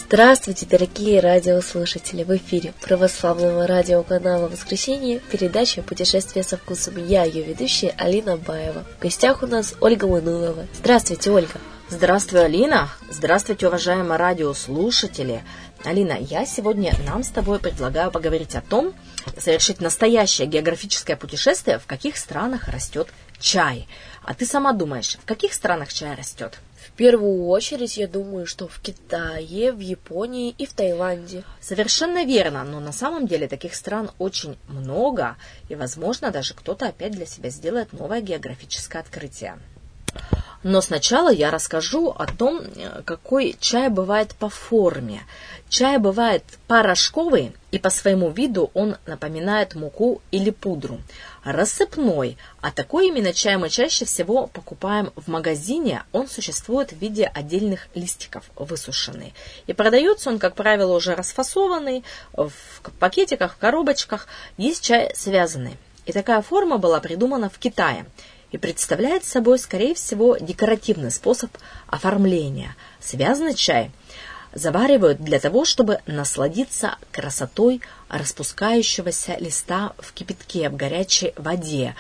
Здравствуйте, дорогие радиослушатели! В эфире православного радиоканала «Воскресенье» передача «Путешествие со вкусом». Я, ее ведущая, Алина Баева. В гостях у нас Ольга Манулова. Здравствуйте, Ольга! Здравствуй, Алина! Здравствуйте, уважаемые радиослушатели! Алина, я сегодня нам с тобой предлагаю поговорить о том, совершить настоящее географическое путешествие, в каких странах растет чай. А ты сама думаешь, в каких странах чай растет? В первую очередь, я думаю, что в Китае, в Японии и в Таиланде. Совершенно верно, но на самом деле таких стран очень много, и, возможно, даже кто-то опять для себя сделает новое географическое открытие. Но сначала я расскажу о том, какой чай бывает по форме. Чай бывает порошковый, и по своему виду он напоминает муку или пудру. Рассыпной, а такой именно чай мы чаще всего покупаем в магазине. Он существует в виде отдельных листиков, высушенный. И продается он, как правило, уже расфасованный, в пакетиках, в коробочках. Есть чай связанный. И такая форма была придумана в Китае. И представляет собой, скорее всего, декоративный способ оформления. Связанный чай заваривают для того, чтобы насладиться красотой распускающегося листа в кипятке, в горячей воде,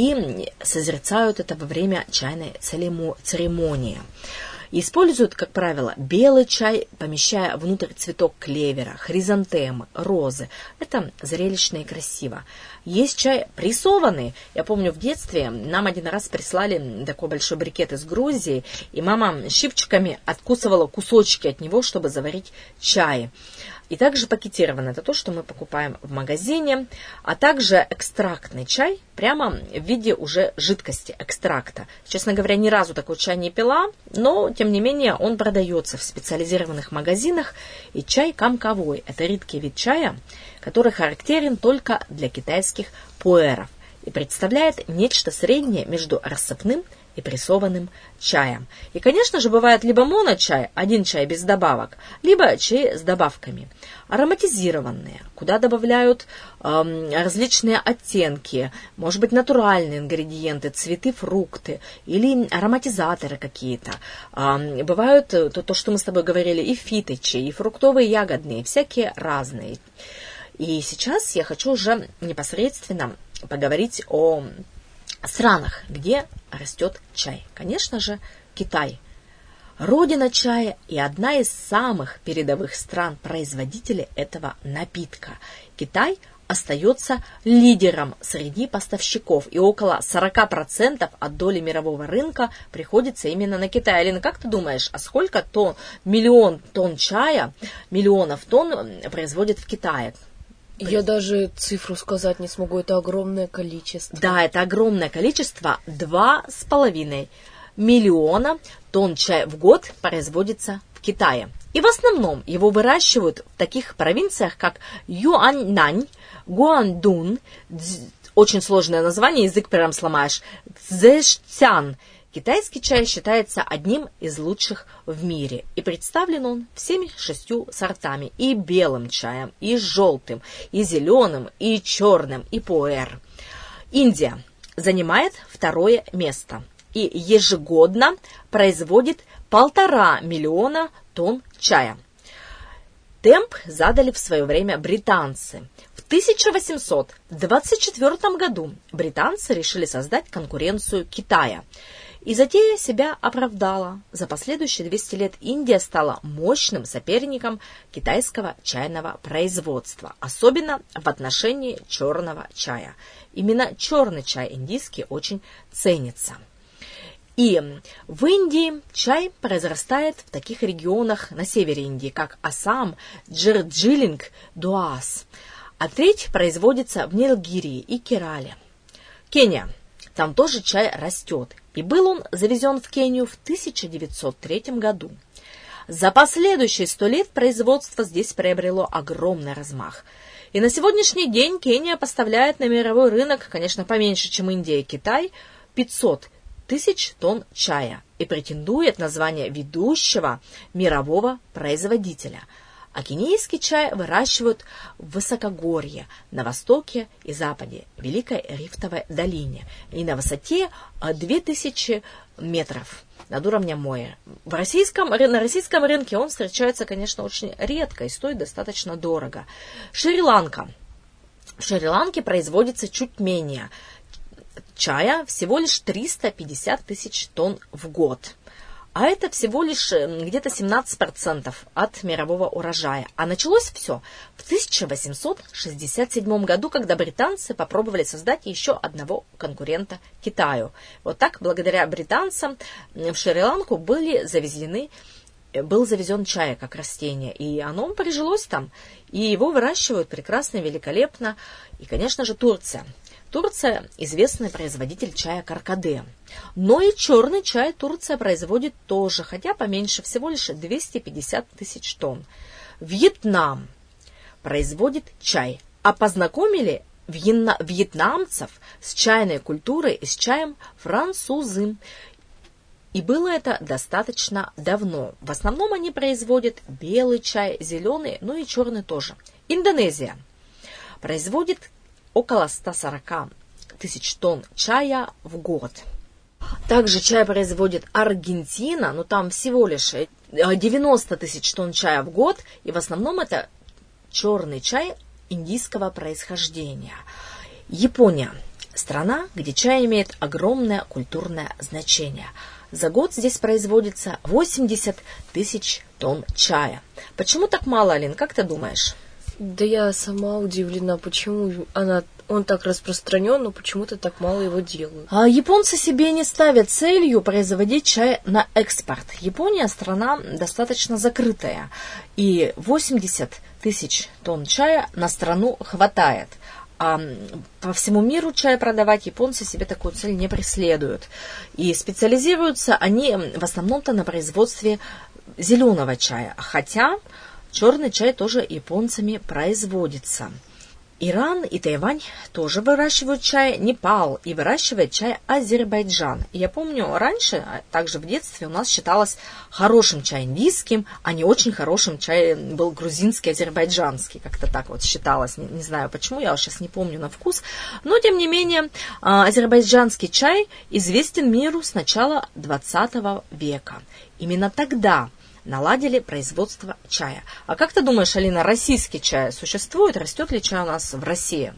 и созерцают это во время чайной церемонии. Используют, как правило, белый чай, помещая внутрь цветок клевера, хризантемы, розы. Это зрелищно и красиво. Есть чай прессованный. Я помню, в детстве нам один раз прислали такой большой брикет из Грузии, и мама щипчиками откусывала кусочки от него, чтобы заварить чай. И также пакетировано. Это то, что мы покупаем в магазине, а также экстрактный чай прямо в виде уже жидкости, экстракта. Честно говоря, ни разу такой чай не пила, но, тем не менее, он продается в специализированных магазинах. И чай камковой – это редкий вид чая, который характерен только для китайских пуэров и представляет нечто среднее между рассыпным и прессованным чаем. И, конечно же, бывает либо моночай, один чай без добавок, либо чай с добавками. Ароматизированные, куда добавляют различные оттенки, может быть, натуральные ингредиенты, цветы, фрукты или ароматизаторы какие-то. Бывают то, что мы с тобой говорили, и фиточи, и фруктовые, ягодные, всякие разные. И сейчас я хочу уже непосредственно поговорить о странах, где растет чай. Конечно же, Китай. Родина чая и одна из самых передовых стран-производителей этого напитка. Китай остается лидером среди поставщиков, и около 40% от доли мирового рынка приходится именно на Китай. Алина, как ты думаешь, а сколько тонн, миллионов тонн чая производят в Китае? Я даже цифру сказать не смогу, это огромное количество. Да, это огромное количество, 2,5 миллиона тонн чая в год производится в Китае. И в основном его выращивают в таких провинциях, как Юаньнань, Гуандун, очень сложное название, язык прям сломаешь, Цзэшцян. Китайский чай считается одним из лучших в мире, и представлен он всеми 6 сортами, и белым чаем, и желтым, и зеленым, и черным, и пуэр. Индия занимает 2 место и ежегодно производит 1,5 миллиона тонн чая. Темп задали в свое время британцы. В 1824 году британцы решили создать конкуренцию Китая. И затея себя оправдала. За последующие 200 лет Индия стала мощным соперником китайского чайного производства, особенно в отношении черного чая. Именно черный чай индийский очень ценится. И в Индии чай произрастает в таких регионах на севере Индии, как Ассам, Дарджилинг, Дуас. А треть производится в Нилгирии и Керале. Кения. Там тоже чай растет. И был он завезен в Кению в 1903 году. За последующие 100 лет производство здесь приобрело огромный размах. И на сегодняшний день Кения поставляет на мировой рынок, конечно, поменьше, чем Индия и Китай, 500 тысяч тонн чая и претендует на звание ведущего мирового производителя. А кенийский чай выращивают в высокогорье, на востоке и западе, Великой Рифтовой долине, и на высоте 2000 метров над уровнем моря. На российском рынке он встречается, конечно, очень редко и стоит достаточно дорого. Шри-Ланка. В Шри-Ланке производится чуть менее чая, всего лишь 350 тысяч тонн в год. А это всего лишь где-то 17% от мирового урожая. А началось все в 1867 году, когда британцы попробовали создать еще одного конкурента Китаю. Вот так, благодаря британцам, в Шри-Ланку был завезен чай как растение. И оно прижилось там. И его выращивают прекрасно, великолепно. И, конечно же, Турция. Турция – известный производитель чая каркаде. Но и черный чай Турция производит тоже, хотя поменьше, всего лишь 250 тысяч тонн. Вьетнам производит чай. А познакомили вьетнамцев с чайной культурой и с чаем французы. И было это достаточно давно. В основном они производят белый чай, зеленый, ну и черный тоже. Индонезия производит около 140 тысяч тонн чая в год. Также чай производит Аргентина, но там всего лишь 90 тысяч тонн чая в год, и в основном это черный чай индийского происхождения. Япония – страна, где чай имеет огромное культурное значение. За год здесь производится 80 тысяч тонн чая. Почему так мало, Алин, как ты думаешь? Да я сама удивлена, почему он так распространен, но почему-то так мало его делают. А японцы себе не ставят целью производить чай на экспорт. Япония страна достаточно закрытая, и 80 тысяч тонн чая на страну хватает. А по всему миру чай продавать японцы себе такую цель не преследуют. И специализируются они в основном-то на производстве зеленого чая, хотя черный чай тоже японцами производится. Иран и Тайвань тоже выращивают чай, Непал и выращивает чай Азербайджан. И я помню, раньше, также в детстве, у нас считалось хорошим чай индийским, а не очень хорошим чай был грузинский, азербайджанский. Как-то так вот считалось. Не знаю почему, я сейчас не помню на вкус. Но, тем не менее, азербайджанский чай известен миру с начала 20 века. Именно тогда наладили производство чая. А как ты думаешь, Алина, российский чай существует? Растет ли чай у нас в России?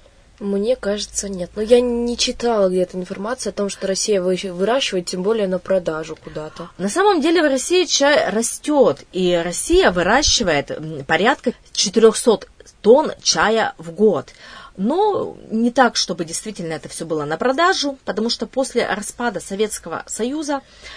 Мне кажется, нет. Но я не читала где-то информацию о том, что Россия выращивает, тем более на продажу куда-то. На самом деле в России чай растет, и Россия выращивает порядка 400 тонн чая в год. Но не так, чтобы действительно это все было на продажу, потому что после распада Советского Союза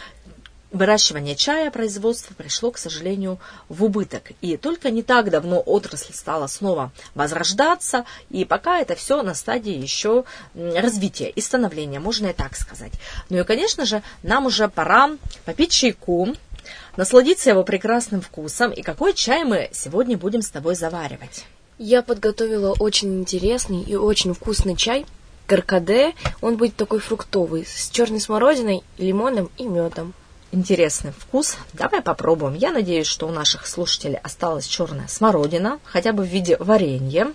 выращивание чая, производство пришло, к сожалению, в убыток. И только не так давно отрасль стала снова возрождаться, и пока это все на стадии еще развития и становления, можно и так сказать. Ну и, конечно же, нам уже пора попить чайку, насладиться его прекрасным вкусом. И какой чай мы сегодня будем с тобой заваривать? Я подготовила очень интересный и очень вкусный чай. Каркаде, он будет такой фруктовый, с черной смородиной, лимоном и медом. Интересный вкус. Давай попробуем. Я надеюсь, что у наших слушателей осталась черная смородина, хотя бы в виде варенья.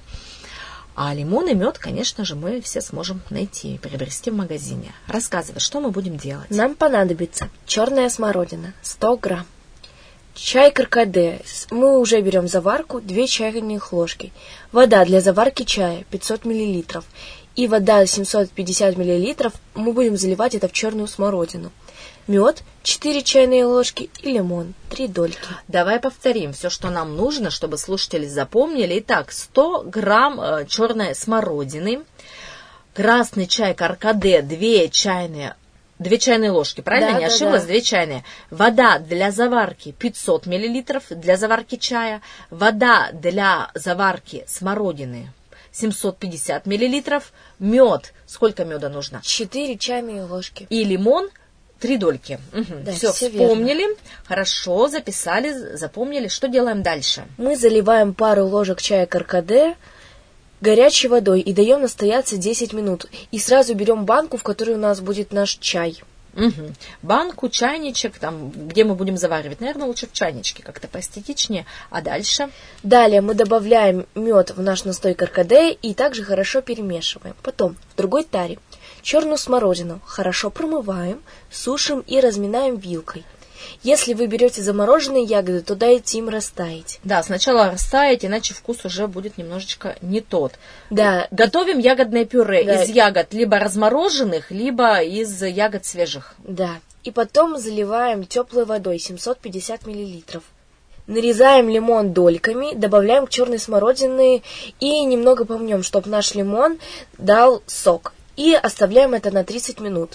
А лимон и мед, конечно же, мы все сможем найти и приобрести в магазине. Рассказывай, что мы будем делать. Нам понадобится черная смородина, 100 грамм. Чай каркаде. Мы уже берем заварку, 2 чайных ложки. Вода для заварки чая, 500 мл. И вода 750 мл. Мы будем заливать это в черную смородину. Мед 4 чайные ложки и лимон 3 дольки. Давай повторим все, что нам нужно, чтобы слушатели запомнили. Итак, 100 грамм черной смородины, красный чай каркаде 2 чайные ложки, правильно? Не ошиблась? 2 чайные. Вода для заварки 500 мл для заварки чая. Вода для заварки смородины 750 мл. Мед. Сколько меда нужно? 4 чайные ложки. И лимон 3 дольки. Угу. Да, все вспомнили. Верно. Хорошо, записали, запомнили. Что делаем дальше? Мы заливаем пару ложек чая каркаде горячей водой и даем настояться 10 минут. И сразу берем банку, в которой у нас будет наш чай. Угу. Банку, чайничек, там, где мы будем заваривать. Наверное, лучше в чайничке, как-то поэстетичнее. А дальше? Далее мы добавляем мед в наш настой каркаде и также хорошо перемешиваем. Потом в другой таре черную смородину хорошо промываем, сушим и разминаем вилкой. Если вы берете замороженные ягоды, то дайте им растаять. Да, сначала растаять, иначе вкус уже будет немножечко не тот. Да. Готовим ягодное пюре из ягод либо размороженных, либо из ягод свежих. Да. И потом заливаем теплой водой 750 мл. Нарезаем лимон дольками, добавляем к черной смородины и немного помнем, чтобы наш лимон дал сок. И оставляем это на 30 минут.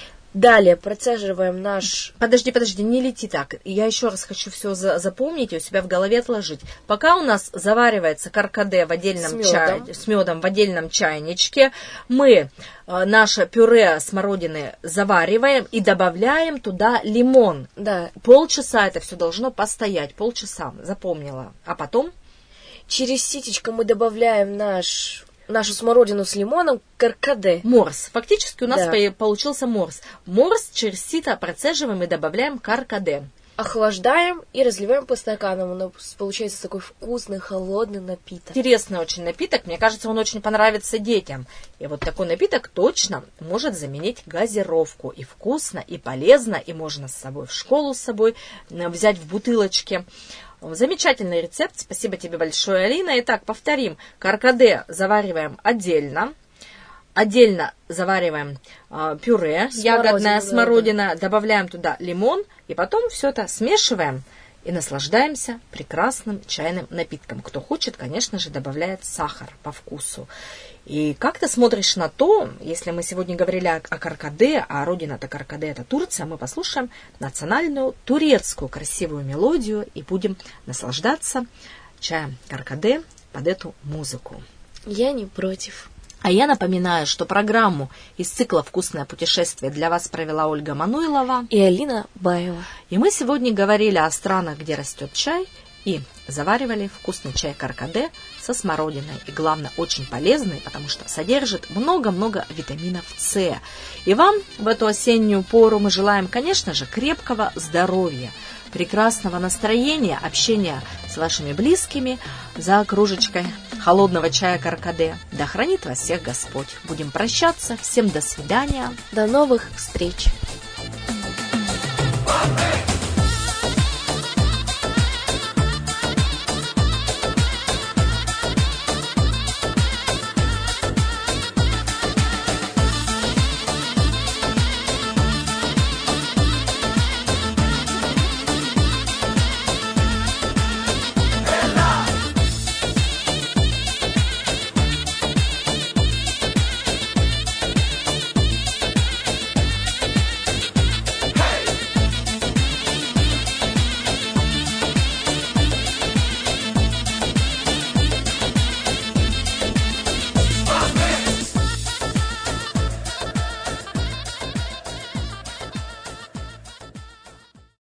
Далее процеживаем наш... Подожди, не лети так. Я еще раз хочу все запомнить и у себя в голове отложить. Пока у нас заваривается каркаде в отдельном с медом в отдельном чайничке, мы наше пюре смородины завариваем и добавляем туда лимон. Да. Полчаса это все должно постоять. Полчаса. Запомнила. А потом? Через ситечко мы добавляем нашу смородину с лимоном, каркаде. Морс. Фактически у нас получился морс. Морс через сито процеживаем и добавляем каркаде. Охлаждаем и разливаем по стаканам. У нас получается такой вкусный, холодный напиток. Интересный очень напиток. Мне кажется, он очень понравится детям. И вот такой напиток точно может заменить газировку. И вкусно, и полезно, и можно с собой в школу с собой взять в бутылочке. Замечательный рецепт. Спасибо тебе большое, Алина. Итак, повторим. Каркаде завариваем отдельно. Отдельно завариваем пюре, ягодная смородина. Добавляем туда лимон. И потом все это смешиваем и наслаждаемся прекрасным чайным напитком. Кто хочет, конечно же, добавляет сахар по вкусу. И как ты смотришь на то, если мы сегодня говорили о каркаде, а родина-то каркаде это Турция, мы послушаем национальную турецкую красивую мелодию и будем наслаждаться чаем каркаде под эту музыку. Я не против. А я напоминаю, что программу из цикла «Вкусное путешествие» для вас провела Ольга Мануйлова и Алина Баева. И мы сегодня говорили о странах, где растет чай, и заваривали вкусный чай каркаде со смородиной. И главное, очень полезный, потому что содержит много-много витаминов С. И вам в эту осеннюю пору мы желаем, конечно же, крепкого здоровья, прекрасного настроения, общения с вашими близкими за кружечкой холодного чая каркаде. Да хранит вас всех Господь. Будем прощаться. Всем до свидания. До новых встреч.